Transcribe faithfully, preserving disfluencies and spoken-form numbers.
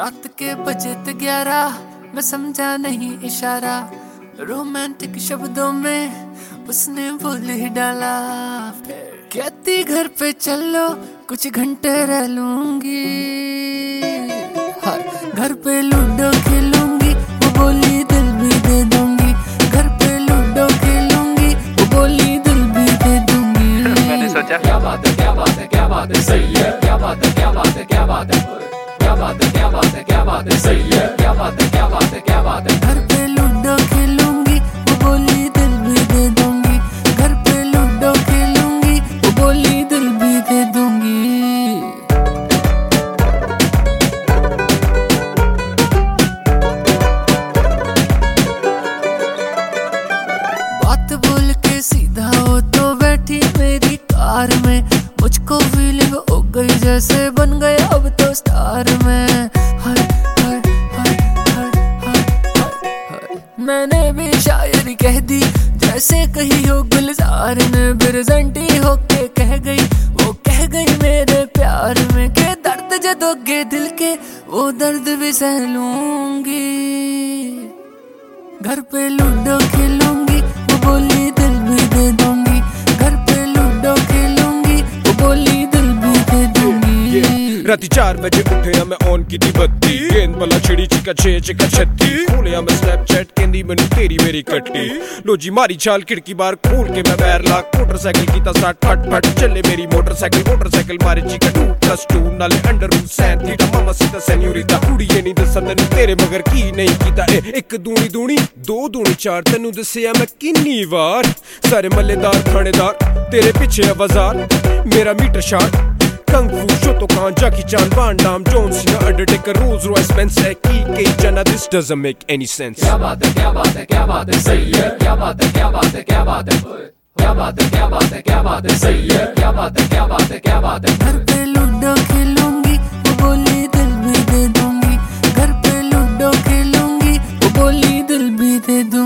रात के बजे थे ग्यारह, मैं समझा नहीं इशारा, रोमांटिक शब्दों में उसने बोल ही डाला। कहती घर पे चलो कुछ घंटे रह लूंगी, घर पे लूडो खेलूंगी, वो बोली दिल भी दे दूंगी। घर पे लूडो खेलूंगी, वो बोली दिल भी दे दूंगी। मैंने सोचा क्या बात है क्या बात है क्या बात है सही है, क्या बात है क्या बात है क्या बात है, क्या बात है क्या बात है क्या बात है सही है, क्या बात है क्या बात है क्या बात है। घर पे लूडो खेलूंगी, वो बोली दिल भी दे दूंगी। घर पे लूडो खेलूंगी, वो बोली दिल भी दे दूंगी। बात बोल के सीधा हो तो बैठी मेरी कार में, मुझको फीलिंग हो गई जैसे बन गया अब तो स्टार में। हाय हाय हाय हाय हाय हाय, मैंने भी शायरी कह दी जैसे कही हो गुलजार ने, बिरजंटी होके कह गई वो कह गई मेरे प्यार में। के दर्द जो दोगे दिल के वो दर्द भी सह लूंगी। घर पे लूडो खेलूंगी, वो बोली दिल भी दे दूंगी। घर पे लूडो खेलूंगी, वो बोली दिल भी दे दूंगी। राती चार बजे उठे मैं ऑन की दी बत्ती, गेंद बला छिड़ी चिका छे चिका छत्ती, खोलिया मैं स्नैपचैट कहंदी मैनू तेरी मेरी कट्टी। लो जी मारी चाल खिड़की बार खोल के मैं बैर लाक, मोटरसाइकिल कीता स्टार्ट फट फट चले मेरी मोटरसाइकिल। मोटरसाइकिल मारे चिका टू प्लस टू नाले अंडर रूट सैन थीटा मामा सीता सेन्योरिटा। कुड़िए नहीं दसा तैनू तेरे मगर की नहीं कीता ए, एक दूनी दूनी दो दूनी चार, तैनू दसिया मैं किन्नी वार। सारे मल्लेदार थानेदार तेरे पीछे बाजार, मेरा metre short kung fu Shotokan Jackie Chan Van Damme John Cena Undertaker Rolls Royce Benz है की के जना। This doesn't make any sense. क्या बात है क्या बात है क्या बात है सही है, क्या बात है क्या बात है क्या बात है, क्या बात है क्या बात है क्या बात है सही है, क्या बात है क्या बात है क्या बात है। घर पे लूडो खेलूंगी, वो बोली दिल भी दे दूंगी। घर पे लूडो खेलूंगी, वो बोली दिल भी दे दूंगी।